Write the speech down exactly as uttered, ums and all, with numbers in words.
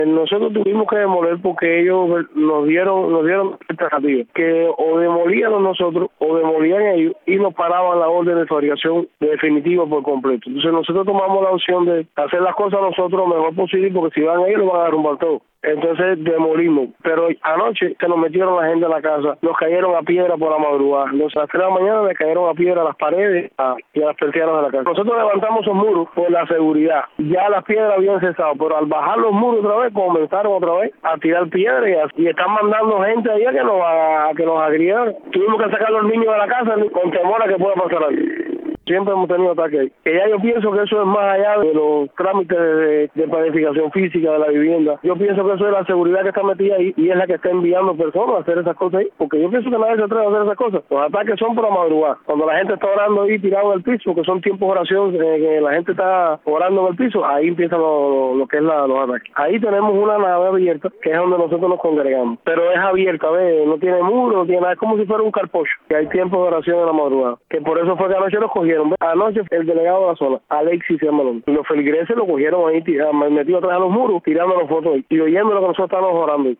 Nosotros tuvimos que demoler porque ellos nos dieron nos dieron alternativas, que o demolían nosotros o demolían ellos y nos paraban la orden de fabricación definitiva por completo. Entonces nosotros tomamos la opción de hacer las cosas nosotros lo mejor posible, porque si van ellos lo van a derrumbar todo. Entonces demolimos, pero anoche se nos metieron la gente a la casa, nos cayeron a piedra por la madrugada, nos a las tres de la mañana le cayeron a piedra a las paredes a, y a las persianas de la casa. Nosotros levantamos esos muros por la seguridad, ya las piedras habían cesado, pero al bajar los muros otra vez comenzaron otra vez a tirar piedras y, y están mandando gente allá que nos a, que nos agrieran. Tuvimos que sacar a los niños de la casa con temor a que pueda pasar algo. Siempre hemos tenido ataques. Que ya yo pienso que eso es más allá de los trámites de, de planificación física de la vivienda. Yo pienso que eso es la seguridad que está metida ahí y es la que está enviando personas a hacer esas cosas ahí. Porque yo pienso que nadie se atreve a hacer esas cosas. Los ataques son por la madrugada. Cuando la gente está orando ahí tirado en el piso, que son tiempos de oración, eh, que la gente está orando en el piso, ahí empiezan lo, lo, lo que es la, los ataques. Ahí tenemos una nave abierta, que es donde nosotros nos congregamos. Pero es abierta, ¿ves? No tiene muro, no tiene nada. Es como si fuera un carpocho. Que hay tiempos de oración en la madrugada. Que por eso fue que anoche los cogieron. Anoche el delegado de la zona, Alexis se llama, y los feligreses lo cogieron ahí, metido atrás de los muros, tirando las fotos ahí, y oyendo lo que nosotros estábamos orando.